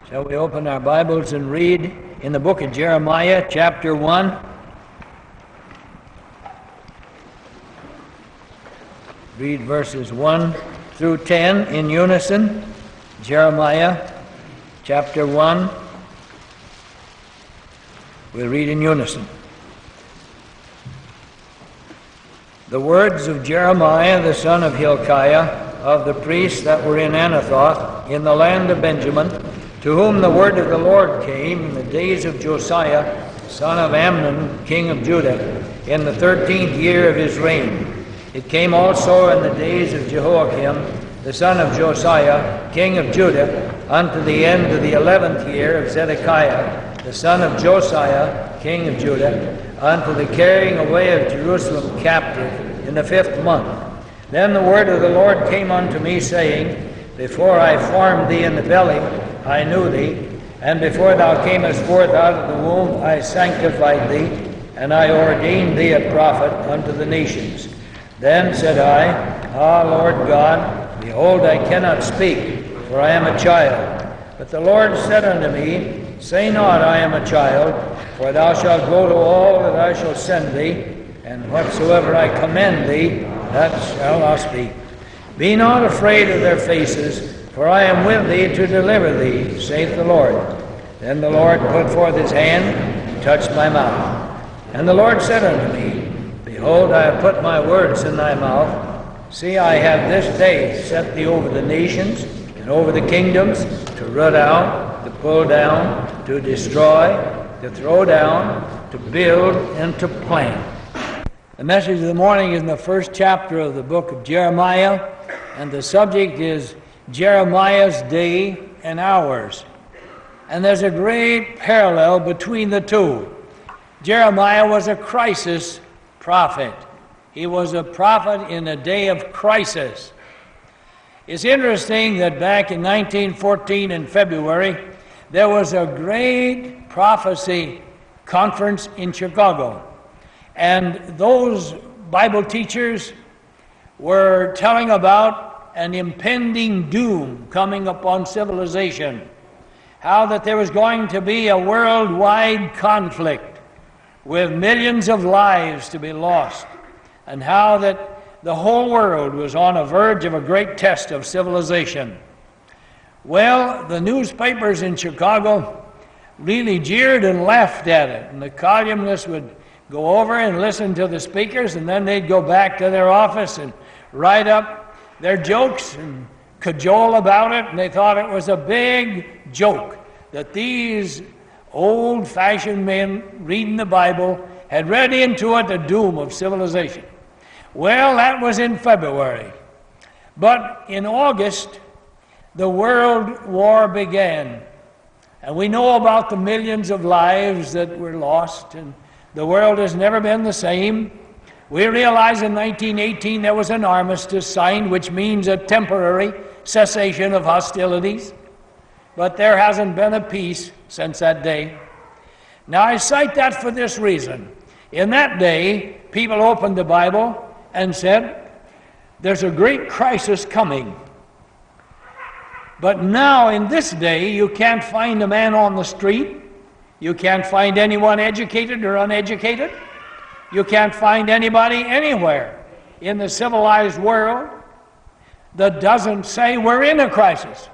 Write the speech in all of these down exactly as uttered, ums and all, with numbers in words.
Shall we open our Bibles and read in the book of Jeremiah, chapter one? Read verses one through ten in unison. Jeremiah, chapter one. We'll read in unison. The words of Jeremiah, the son of Hilkiah, of the priests that were in Anathoth, in the land of Benjamin, to whom the word of the Lord came in the days of Josiah, son of Amnon, king of Judah, in the thirteenth year of his reign. It came also in the days of Jehoiakim, the son of Josiah, king of Judah, unto the end of the eleventh year of Zedekiah, the son of Josiah, king of Judah, unto the carrying away of Jerusalem captive in the fifth month. Then the word of the Lord came unto me, saying, Before I formed thee in the belly, I knew thee, and before thou camest forth out of the womb, I sanctified thee, and I ordained thee a prophet unto the nations. Then said I, Ah, Lord God, behold, I cannot speak, for I am a child. But the Lord said unto me, Say not, I am a child, for thou shalt go to all that I shall send thee, and whatsoever I command thee, that shalt thou speak. Be not afraid of their faces, for I am with thee to deliver thee, saith the Lord. Then the Lord put forth his hand, and touched my mouth. And the Lord said unto me, Behold, I have put my words in thy mouth. See, I have this day set thee over the nations, and over the kingdoms, to root out, to pull down, to destroy, to throw down, to build, and to plant. The message of the morning is in the first chapter of the book of Jeremiah, and the subject is Jeremiah's day and hours. And there's a great parallel between the two. Jeremiah was a crisis prophet. He was a prophet in a day of crisis. It's interesting that back in nineteen fourteen in February, there was a great prophecy conference in Chicago. And those Bible teachers were telling about an impending doom coming upon civilization. How that there was going to be a worldwide conflict with millions of lives to be lost. And how that the whole world was on a verge of a great test of civilization. Well, the newspapers in Chicago really jeered and laughed at it. And the columnists would go over and listen to the speakers, and then they'd go back to their office and write up their jokes and cajole about it. And they thought it was a big joke that these old-fashioned men reading the Bible had read into it the doom of civilization. Well, that was in February. But in August, the World War began. And we know about the millions of lives that were lost, and the world has never been the same. We realize in nineteen eighteen there was an armistice signed, which means a temporary cessation of hostilities. But there hasn't been a peace since that day. Now I cite that for this reason. In that day, people opened the Bible and said, there's a great crisis coming. But now in this day, you can't find a man on the street. You can't find anyone educated or uneducated. You can't find anybody anywhere in the civilized world that doesn't say we're in a crisis.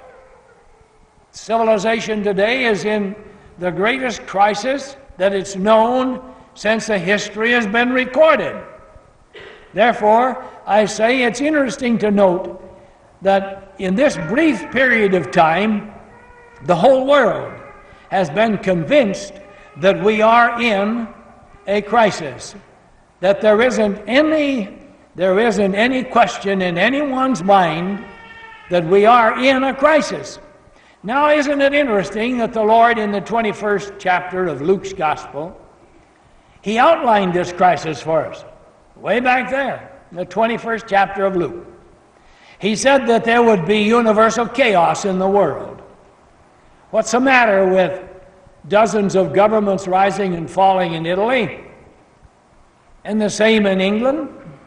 Civilization today is in the greatest crisis that it's known since the history has been recorded. Therefore, I say it's interesting to note that in this brief period of time, the whole world has been convinced that we are in a crisis, that there isn't any there isn't any question in anyone's mind that we are in a crisis. Now, isn't it interesting that the Lord in the twenty-first chapter of Luke's Gospel, he outlined this crisis for us, way back there, in the twenty-first chapter of Luke. He said that there would be universal chaos in the world. What's the matter with dozens of governments rising and falling in Italy? And the same in England?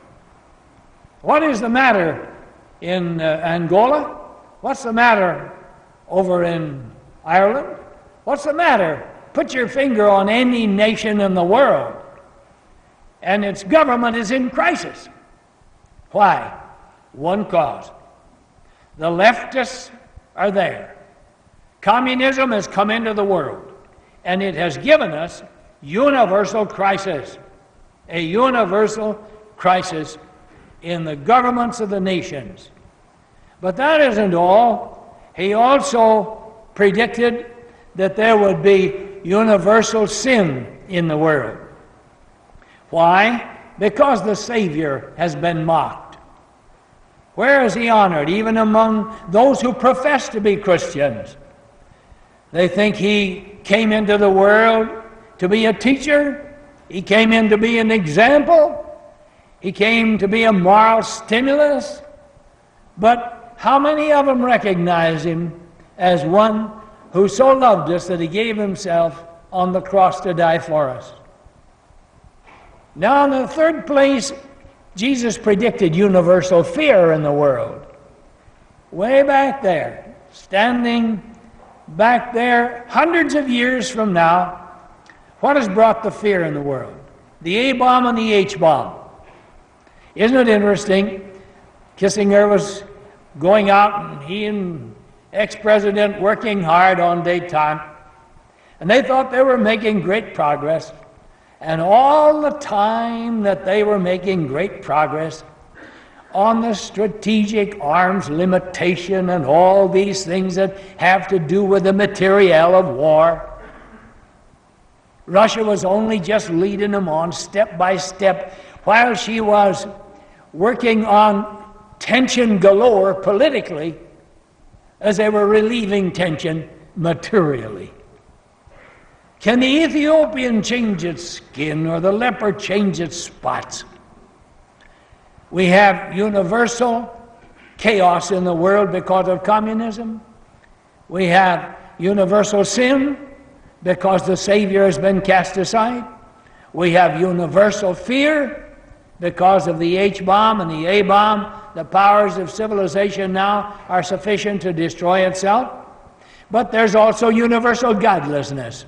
What is the matter in uh, Angola? What's the matter over in Ireland? What's the matter? Put your finger on any nation in the world, and its government is in crisis. Why? One cause. The leftists are there. Communism has come into the world, and it has given us universal crisis, a universal crisis in the governments of the nations. But that isn't all. He also predicted that there would be universal sin in the world. Why? Because the Savior has been mocked. Where is he honored? Even among those who profess to be Christians. They think he came into the world to be a teacher. He came in to be an example. He came to be a moral stimulus. But how many of them recognize him as one who so loved us that he gave himself on the cross to die for us? Now, in the third place, Jesus predicted universal fear in the world. Way back there, standing back there hundreds of years from now, what has brought the fear in the world? The A-bomb and the H-bomb. Isn't it interesting? Kissinger was going out, and he and ex-president working hard on daytime, and they thought they were making great progress. And all the time that they were making great progress on the strategic arms limitation and all these things that have to do with the materiel of war, Russia was only just leading them on step by step while she was working on tension galore politically as they were relieving tension materially. Can the Ethiopian change its skin or the leopard change its spots? We have universal chaos in the world because of communism. We have universal sin because the Savior has been cast aside. We have universal fear because of the H-bomb and the A-bomb. The powers of civilization now are sufficient to destroy itself. But there's also universal godlessness.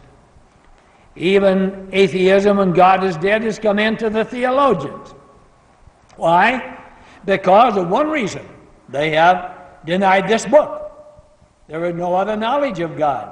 Even atheism and God is dead has come into the theologians. Why? Because of one reason. They have denied this book. There is no other knowledge of God.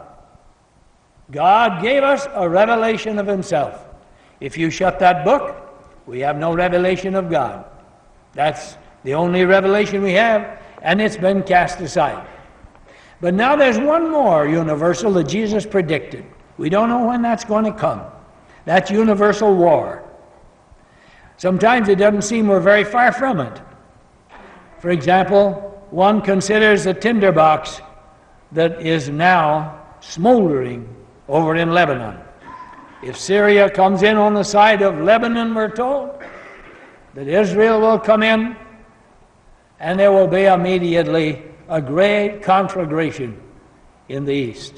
God gave us a revelation of himself. If you shut that book, we have no revelation of God. That's the only revelation we have, and it's been cast aside. But now there's one more universal that Jesus predicted. We don't know when that's going to come. That's universal war. Sometimes it doesn't seem we're very far from it. For example, one considers the tinderbox that is now smoldering over in Lebanon. If Syria comes in on the side of Lebanon, we're told that Israel will come in, and there will be immediately a great conflagration in the east.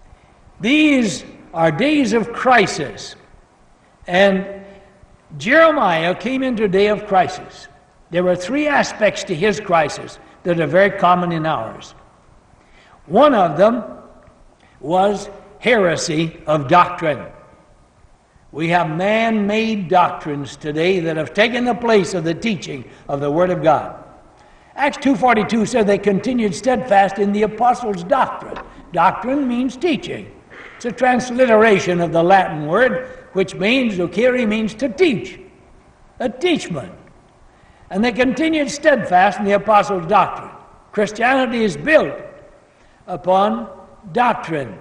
These are days of crisis, and Jeremiah came into a day of crisis. There were three aspects to his crisis that are very common in ours. One of them was heresy of doctrine. We have man-made doctrines today that have taken the place of the teaching of the Word of God. Acts two forty-two said they continued steadfast in the apostles' doctrine. Doctrine means teaching. It's a transliteration of the Latin word, which means, docere means to teach, a teachment. And they continued steadfast in the apostles' doctrine. Christianity is built upon doctrine.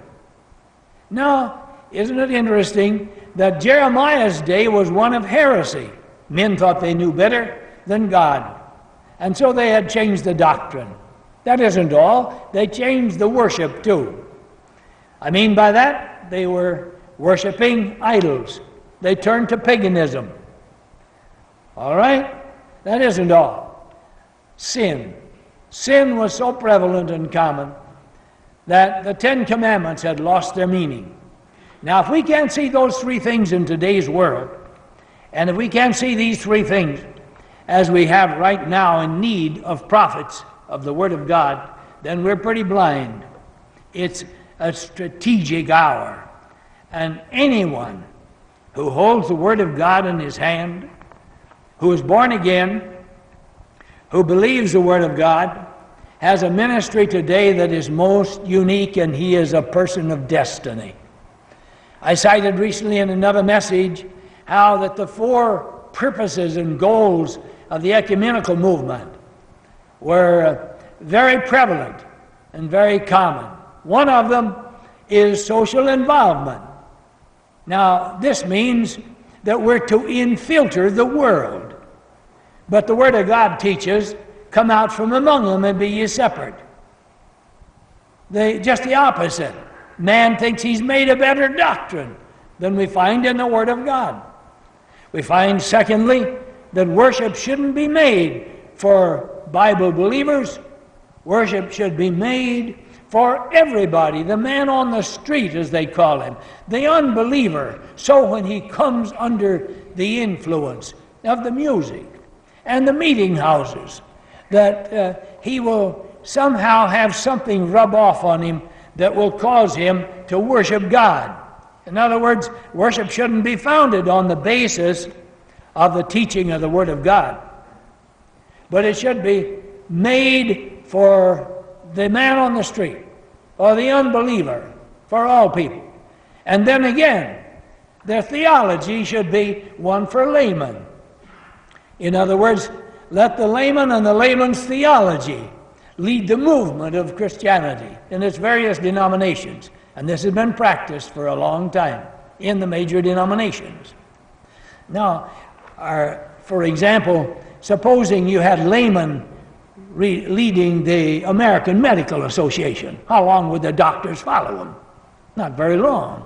Now, isn't it interesting that Jeremiah's day was one of heresy? Men thought they knew better than God, and so they had changed the doctrine. That isn't all. They changed the worship too. I mean by that, they were worshiping idols. They turned to paganism. All right? That isn't all. Sin. Sin was so prevalent and common that the Ten Commandments had lost their meaning. Now, if we can't see those three things in today's world, and if we can't see these three things as we have right now in need of prophets of the Word of God, then we're pretty blind. It's a strategic hour. And anyone who holds the Word of God in his hand, who is born again, who believes the Word of God, has a ministry today that is most unique, and he is a person of destiny. I cited recently in another message how that the four purposes and goals of the ecumenical movement were very prevalent and very common. One of them is social involvement. Now, this means that we're to infiltrate the world. But the Word of God teaches, come out from among them and be ye separate. They, just the opposite. Man thinks he's made a better doctrine than we find in the Word of God. We find, secondly, that worship shouldn't be made for Bible believers. Worship should be made for everybody, the man on the street, as they call him, the unbeliever. So when he comes under the influence of the music and the meeting houses, that uh, he will somehow have something rub off on him that will cause him to worship God. In other words, worship shouldn't be founded on the basis of the teaching of the Word of God, but it should be made for the man on the street, or the unbeliever, for all people. And then again, their theology should be one for laymen. In other words, let the layman and the layman's theology lead the movement of Christianity in its various denominations. And this has been practiced for a long time in the major denominations. Now, our, for example, supposing you had laymen re- leading the American Medical Association, how long would the doctors follow them? Not very long.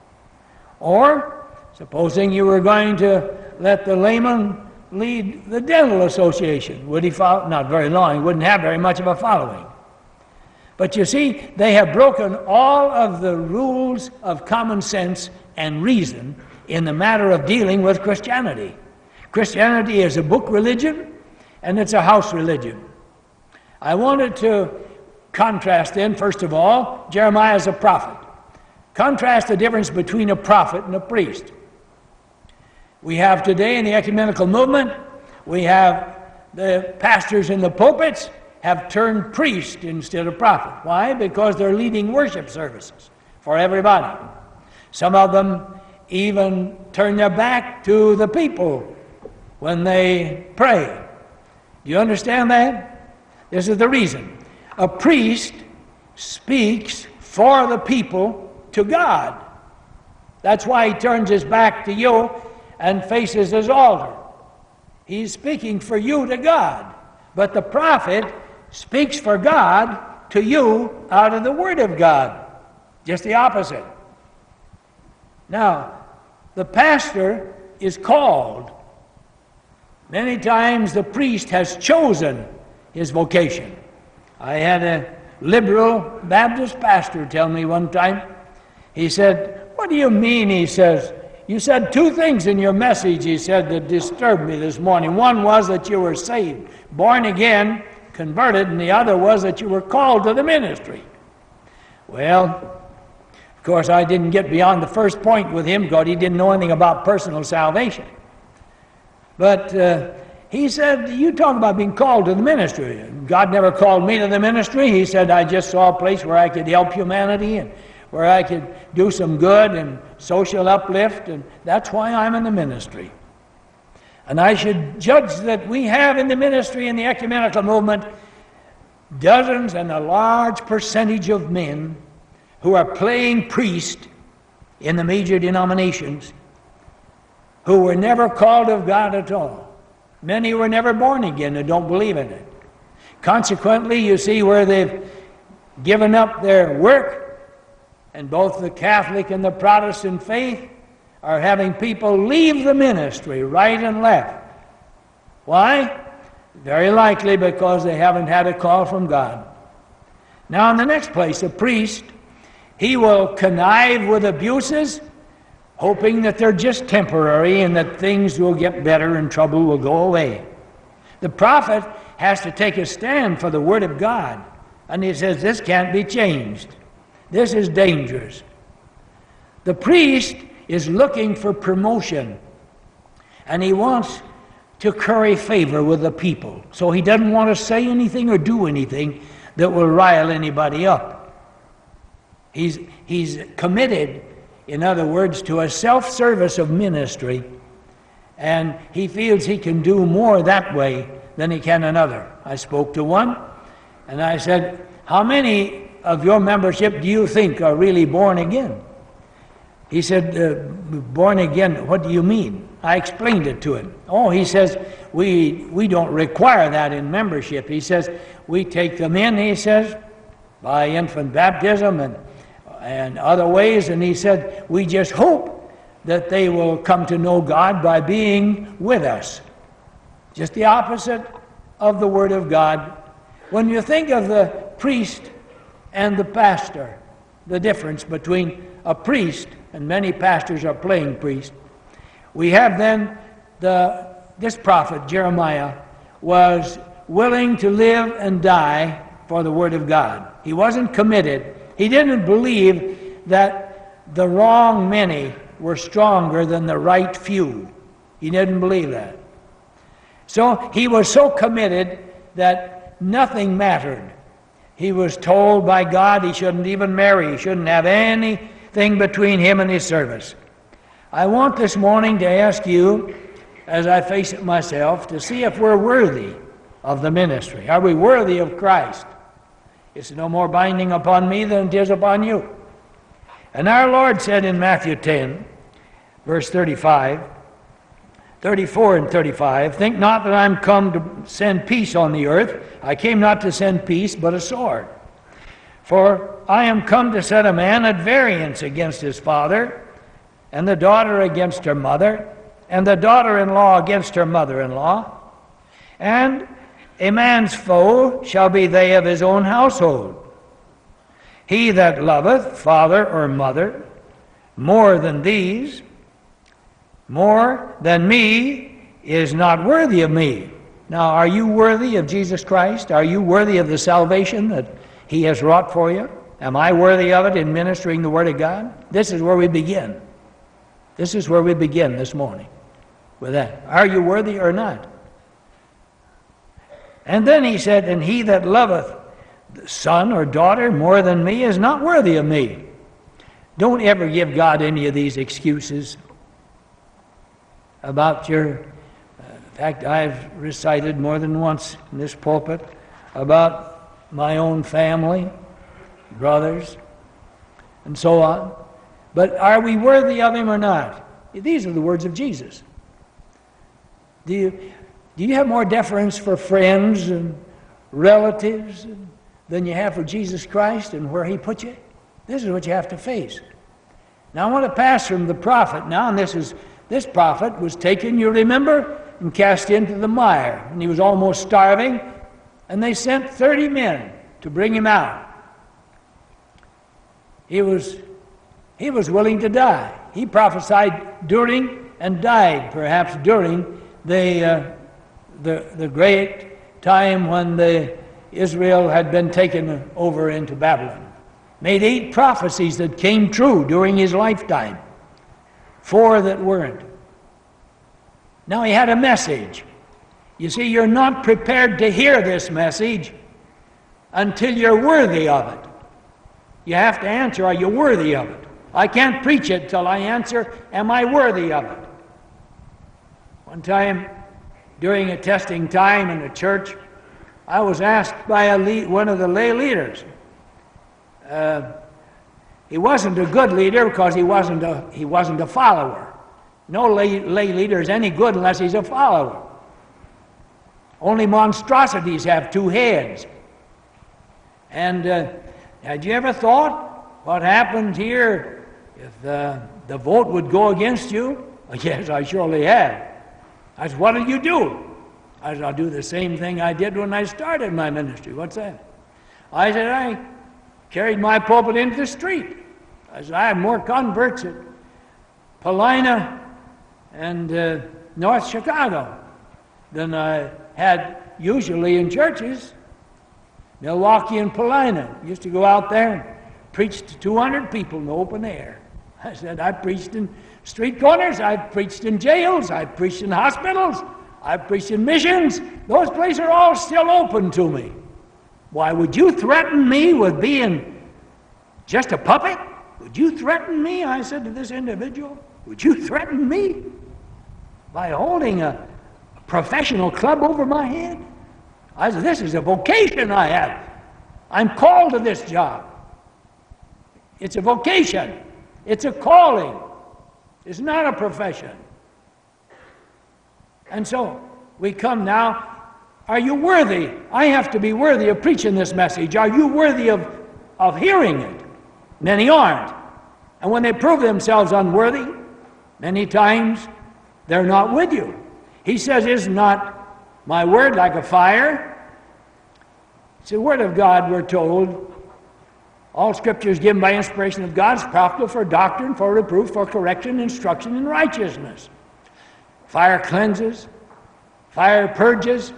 Or, supposing you were going to let the layman lead the Dental Association, would he follow? Not very long. He wouldn't have very much of a following. But you see, they have broken all of the rules of common sense and reason in the matter of dealing with Christianity. Christianity is a book religion, and it's a house religion. I wanted to contrast then, first of all, Jeremiah as a prophet. Contrast the difference between a prophet and a priest. We have today in the ecumenical movement, we have the pastors in the pulpits have turned priest instead of prophet. Why? Because they're leading worship services for everybody. Some of them even turn their back to the people when they pray. Do you understand that? This is the reason. A priest speaks for the people to God. That's why he turns his back to you and faces his altar. He's speaking for you to God. But the prophet speaks for God to you out of the Word of God. Just the opposite. Now, the pastor is called. Many times the priest has chosen his vocation. I had a liberal Baptist pastor tell me one time, he said, "What do you mean?" He says, "You said two things in your message," he said, "that disturbed me this morning. One was that you were saved, born again, converted, and the other was that you were called to the ministry." Well, of course, I didn't get beyond the first point with him because he didn't know anything about personal salvation. But uh, he said, "You talk about being called to the ministry. God never called me to the ministry." He said, "I just saw a place where I could help humanity and where I could do some good and social uplift, and that's why I'm in the ministry." And I should judge that we have in the ministry in the ecumenical movement dozens and a large percentage of men who are playing priest in the major denominations who were never called of God at all. Many were never born again and don't believe in it. Consequently, you see where they've given up their work, and both the Catholic and the Protestant faith are having people leave the ministry right and left. Why? Very likely because they haven't had a call from God. Now in the next place, a priest, he will connive with abuses, hoping that they're just temporary and that things will get better and trouble will go away. The prophet has to take a stand for the Word of God, and he says this can't be changed. This is dangerous. The priest is looking for promotion, and he wants to curry favor with the people. So he doesn't want to say anything or do anything that will rile anybody up. He's, he's committed, in other words, to a self-service of ministry, and he feels he can do more that way than he can another. I spoke to one, and I said, how many of your membership do you think are really born again? He said, uh, born again, what do you mean? I explained it to him. Oh, he says, we we don't require that in membership. He says, we take them in, he says, by infant baptism and, and other ways, and he said, we just hope that they will come to know God by being with us. Just the opposite of the Word of God. When you think of the priest and the pastor, the difference between a priest, and many pastors are playing priest, we have then the this prophet Jeremiah was willing to live and die for the Word of God. He wasn't committed. He didn't believe that the wrong many were stronger than the right few. He didn't believe that. So he was so committed that nothing mattered. He was told by God he shouldn't even marry. He shouldn't have anything between him and his service. I want this morning to ask you, as I face it myself, to see if we're worthy of the ministry. Are we worthy of Christ? It's no more binding upon me than it is upon you. And our Lord said in Matthew ten, verse thirty-five, thirty-four and thirty-five, think not that I'm come to send peace on the earth. I came not to send peace, but a sword. For I am come to set a man at variance against his father, and the daughter against her mother, and the daughter-in-law against her mother-in-law. And a man's foe shall be they of his own household. He that loveth father or mother more than these, more than me, is not worthy of me. Now, are you worthy of Jesus Christ? Are you worthy of the salvation that he has wrought for you? Am I worthy of it in ministering the Word of God? This is where we begin. This is where we begin this morning with that. Are you worthy or not? And then he said, and he that loveth son or daughter more than me is not worthy of me. Don't ever give God any of these excuses about your... In fact, I've recited more than once in this pulpit about my own family, brothers, and so on. But are we worthy of him or not? These are the words of Jesus. Do you, do you have more deference for friends and relatives than you have for Jesus Christ and where he put you? This is what you have to face. Now I want to pass from the prophet now, and this is this prophet was taken, you remember, and cast into the mire, and he was almost starving, and they sent thirty men to bring him out. He was he was willing to die. He prophesied during and died perhaps during the uh, the the great time when the Israel had been taken over into Babylon. Made eight prophecies that came true during his lifetime. Four that weren't. Now he had a message. You see, you're not prepared to hear this message until you're worthy of it. You have to answer, are you worthy of it? I can't preach it till I answer, am I worthy of it? One time, during a testing time in a church, I was asked by a lead, one of the lay leaders. Uh, he wasn't a good leader because he wasn't a, he wasn't a follower. No lay, lay leader is any good unless he's a follower. Only monstrosities have two heads. And uh, had you ever thought what happened here if uh, the vote would go against you? Yes, I surely have. I said, what did you do? I said, I'll do the same thing I did when I started my ministry. What's that? I said, I carried my pulpit into the street. I said, I have more converts at Paulina and uh, North Chicago than I had usually in churches. Milwaukee and Paulina. Used to go out there and preached to two hundred people in the open air. I said, I've preached in street corners, I've preached in jails, I've preached in hospitals, I've preached in missions. Those places are all still open to me. Why, would you threaten me with being just a puppet? Would you threaten me? I said to this individual, would you threaten me by holding a, a professional club over my head? I said, this is a vocation I have. I'm called to this job. It's a vocation. It's a calling. It's not a profession. And so we come now. Are you worthy? I have to be worthy of preaching this message. Are you worthy of, of hearing it? Many aren't. And when they prove themselves unworthy, many times they're not with you. He says, is not my word like a fire? It's the word of God, we're told. All scripture is given by inspiration of God, is profitable for doctrine, for reproof, for correction, instruction in righteousness. Fire cleanses. Fire purges.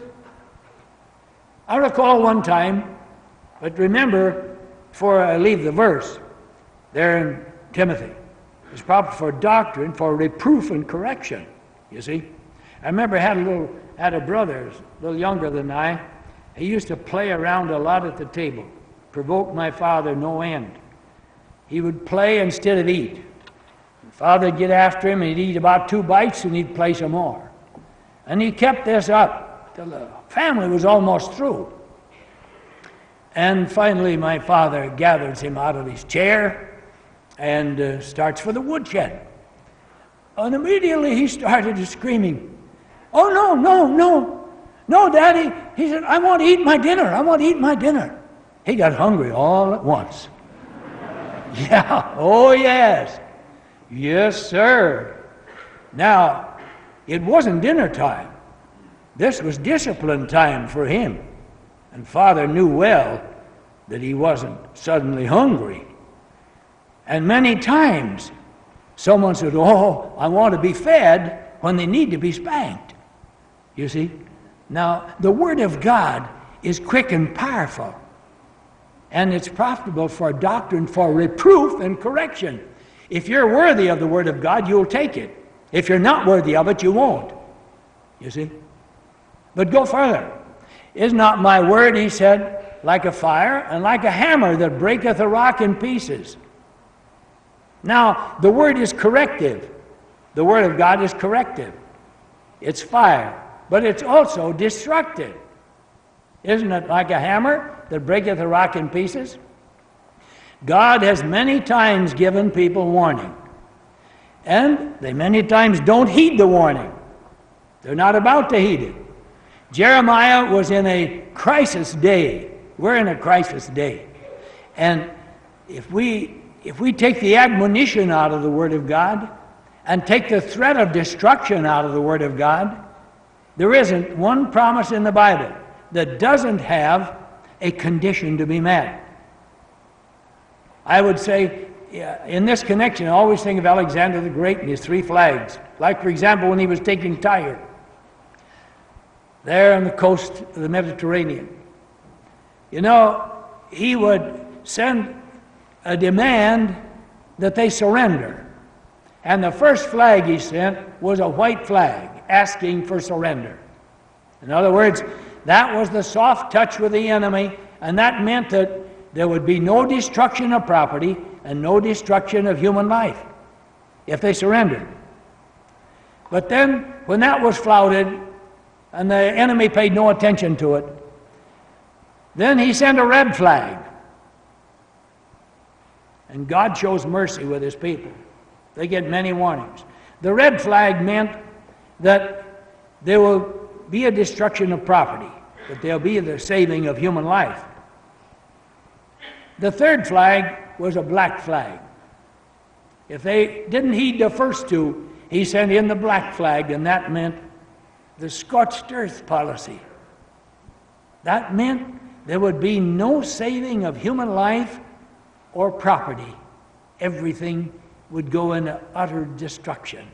I recall one time, but remember, before I leave the verse, there in Timothy, it's proper for doctrine, for reproof and correction, you see. I remember I had a little, had a brother, a little younger than I. He used to play around a lot at the table, provoke my father no end. He would play instead of eat. Father would get after him, and he'd eat about two bites, and he'd play some more. And he kept this up till the family was almost through. And finally, my father gathers him out of his chair and uh, starts for the woodshed. And immediately he started screaming, "Oh, no, no, no, no, Daddy." He said, "I want to eat my dinner. I want to eat my dinner." He got hungry all at once. Yeah, oh yes. Yes, sir. Now, it wasn't dinner time. This was discipline time for him. And Father knew well that he wasn't suddenly hungry. And many times, someone said, "Oh, I want to be fed," when they need to be spanked. You see? Now, the Word of God is quick and powerful. And it's profitable for doctrine, for reproof and correction. If you're worthy of the Word of God, you'll take it. If you're not worthy of it, you won't. You see? But go further. "Is not my word," he said, "like a fire, and like a hammer that breaketh a rock in pieces?" Now, the Word is corrective. The Word of God is corrective. It's fire, but it's also destructive. Isn't it like a hammer that breaketh a rock in pieces? God has many times given people warning. And they many times don't heed the warning. They're not about to heed it. Jeremiah was in a crisis day. We're in a crisis day. And if we, if we take the admonition out of the Word of God and take the threat of destruction out of the Word of God, there isn't one promise in the Bible that doesn't have a condition to be met. I would say, in this connection, I always think of Alexander the Great and his three flags. Like, for example, when he was taking Tyre, there on the coast of the Mediterranean. You know, he would send a demand that they surrender. And the first flag he sent was a white flag asking for surrender. In other words, that was the soft touch with the enemy, and that meant that there would be no destruction of property and no destruction of human life if they surrendered. But then, when that was flouted and the enemy paid no attention to it, then he sent a red flag. And God shows mercy with his people. They get many warnings. The red flag meant that there will be a destruction of property, but there'll be the saving of human life. The third flag was a black flag. If they didn't heed the first two, he sent in the black flag, and that meant the scorched earth policy. That meant there would be no saving of human life or property. Everything would go into utter destruction.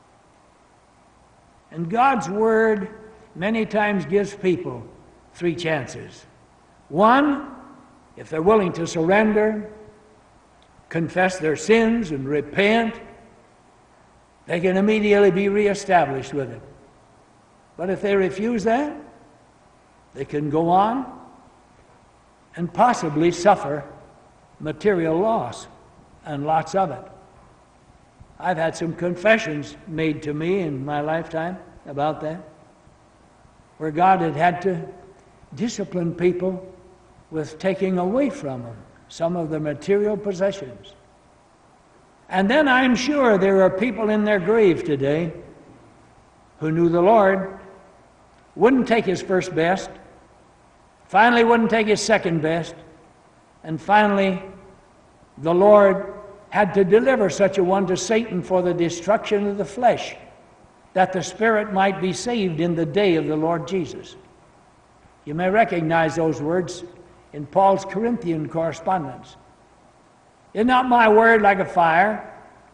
And God's Word many times gives people three chances. One, if they're willing to surrender, confess their sins and repent, they can immediately be reestablished with it. But if they refuse that, they can go on and possibly suffer material loss, and lots of it. I've had some confessions made to me in my lifetime about that, where God had had to discipline people with taking away from them some of the material possessions. And then I'm sure there are people in their grave today who knew the Lord, wouldn't take his first best, finally wouldn't take his second best, and finally the Lord had to deliver such a one to Satan for the destruction of the flesh, that the spirit might be saved in the day of the Lord Jesus. You may recognize those words in Paul's Corinthian correspondence. Is not my word like a fire,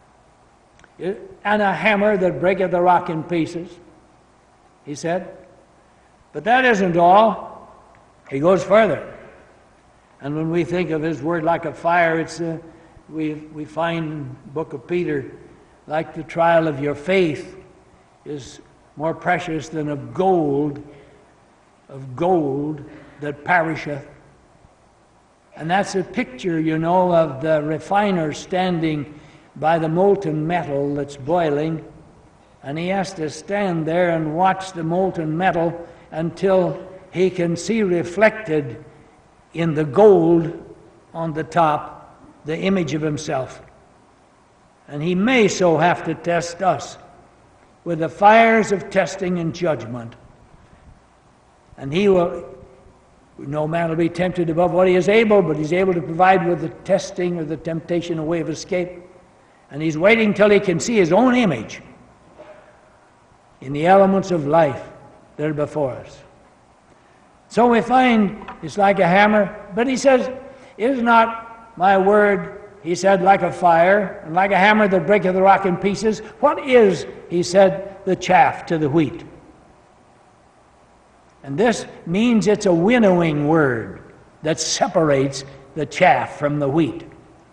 and a hammer that breaketh the rock in pieces? He said. But that isn't all. He goes further. And when we think of his word like a fire, it's uh, we we find in the book of Peter, like the trial of your faith is more precious than of gold, of gold that perisheth. And that's a picture, you know, of the refiner standing by the molten metal that's boiling, and he has to stand there and watch the molten metal until he can see reflected in the gold on the top the image of himself. And he may so have to test us with the fires of testing and judgment. And he will, no man will be tempted above what he is able, but he's able to provide with the testing or the temptation a way of escape. And he's waiting till he can see his own image in the elements of life that are before us. So we find it's like a hammer, but he says, is not my word, he said, like a fire, and like a hammer that breaketh the rock in pieces? What is, he said, the chaff to the wheat? And this means it's a winnowing word that separates the chaff from the wheat.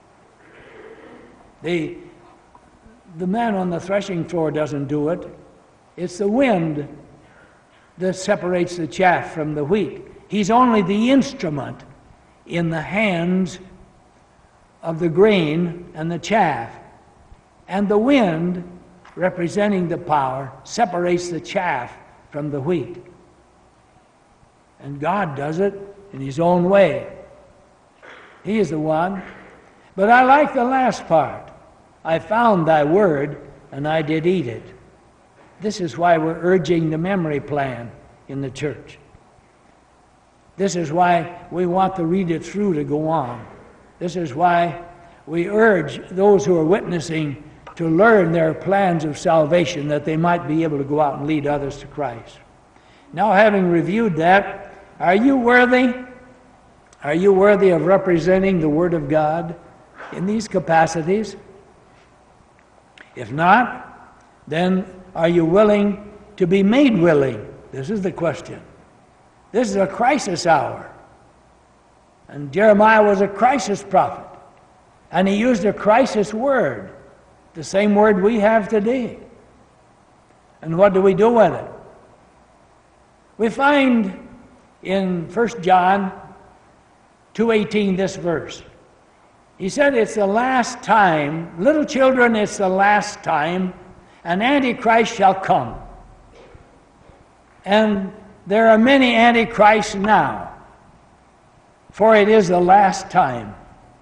The, the man on the threshing floor doesn't do it. It's the wind that separates the chaff from the wheat. He's only the instrument in the hands of the grain and the chaff. And the wind, representing the power, separates the chaff from the wheat. And God does it in his own way. He is the one. But I like the last part. I found thy word, and I did eat it. This is why we're urging the memory plan in the church. This is why we want to read it through to go on. This is why we urge those who are witnessing to learn their plans of salvation, that they might be able to go out and lead others to Christ. Now, having reviewed that, are you worthy? Are you worthy of representing the Word of God in these capacities? If not, then are you willing to be made willing? This is the question. This is a crisis hour. And Jeremiah was a crisis prophet. And he used a crisis word, the same word we have today. And what do we do with it? We find in First John two eighteen this verse. He said it's the last time, little children, it's the last time, an Antichrist shall come. And there are many Antichrists now, for it is the last time.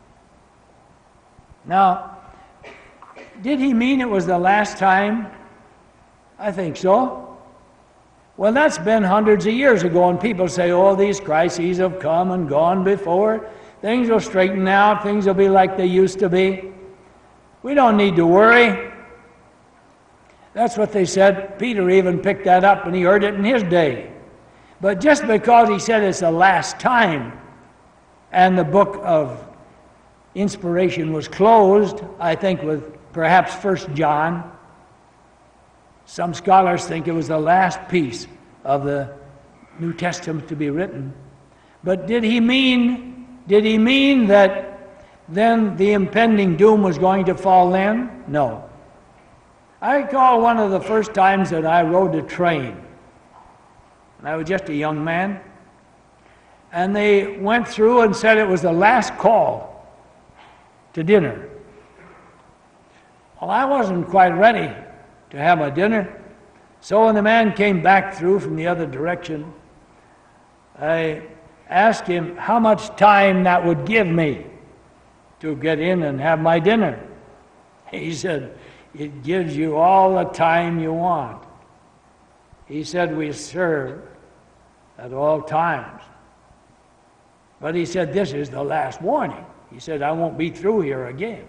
Now, did he mean it was the last time? I think so. Well, that's been hundreds of years ago, and people say, oh, these crises have come and gone before. Things will straighten out. Things will be like they used to be. We don't need to worry. That's what they said. Peter even picked that up, and he heard it in his day. But just because he said it's the last time, and the book of inspiration was closed, I think with perhaps First John, some scholars think it was the last piece of the New Testament to be written. But did he mean, did he mean that then the impending doom was going to fall then? No. I recall one of the first times that I rode a train. And I was just a young man. And they went through and said it was the last call to dinner. Well, I wasn't quite ready to have a dinner. So when the man came back through from the other direction, I asked him how much time that would give me to get in and have my dinner. He said, it gives you all the time you want. He said, we serve at all times. But he said, this is the last warning. He said, I won't be through here again.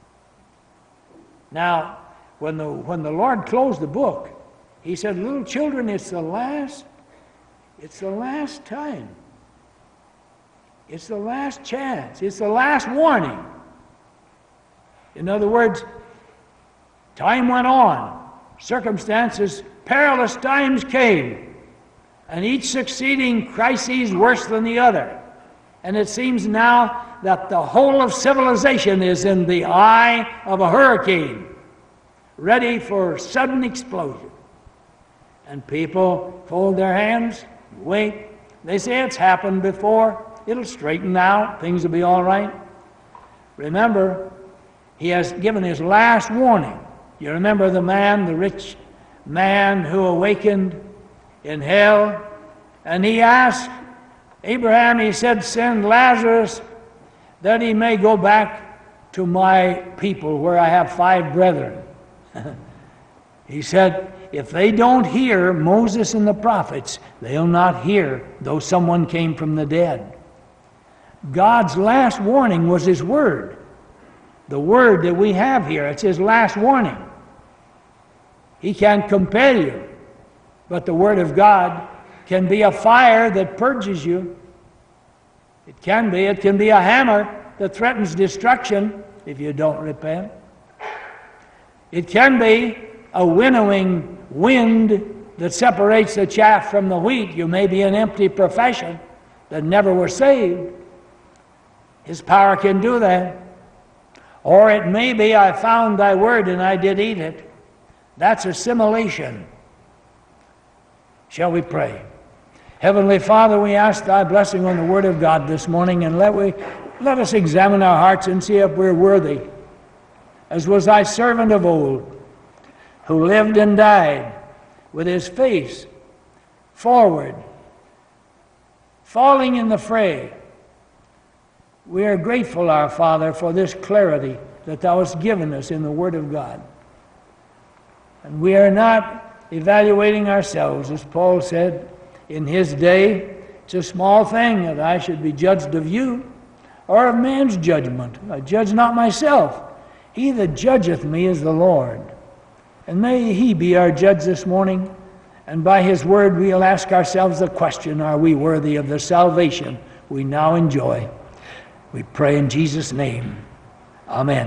Now, when the, when the Lord closed the book, he said, little children, it's the last, it's the last time. It's the last chance. It's the last warning. In other words, time went on. Circumstances, perilous times came. And each succeeding crisis worse than the other. And it seems now that the whole of civilization is in the eye of a hurricane, ready for sudden explosion. And people fold their hands, wait. They say it's happened before. It'll straighten out. Things will be all right. Remember, he has given his last warning. You remember the man, the rich man who awakened in hell? And he asked Abraham, he said, send Lazarus that he may go back to my people where I have five brethren. He said, if they don't hear Moses and the prophets, they'll not hear, though someone came from the dead. God's last warning was his word. The word that we have here, it's his last warning. He can't compel you, but the word of God can be a fire that purges you. It can be. It can be a hammer that threatens destruction if you don't repent. It can be a winnowing wind that separates the chaff from the wheat. You may be an empty profession that never were saved. His power can do that. Or it may be, I found thy word and I did eat it. That's assimilation. Shall we pray? Heavenly Father, we ask thy blessing on the word of God this morning, and let, we, let us examine our hearts and see if we're worthy, as was thy servant of old, who lived and died with his face forward, falling in the fray. We are grateful, our Father, for this clarity that thou hast given us in the Word of God. And we are not evaluating ourselves, as Paul said, in his day, it's a small thing that I should be judged of you, or of man's judgment. I judge not myself. He that judgeth me is the Lord. And may he be our judge this morning, and by his word we'll ask ourselves the question, are we worthy of the salvation we now enjoy? We pray in Jesus' name. Amen.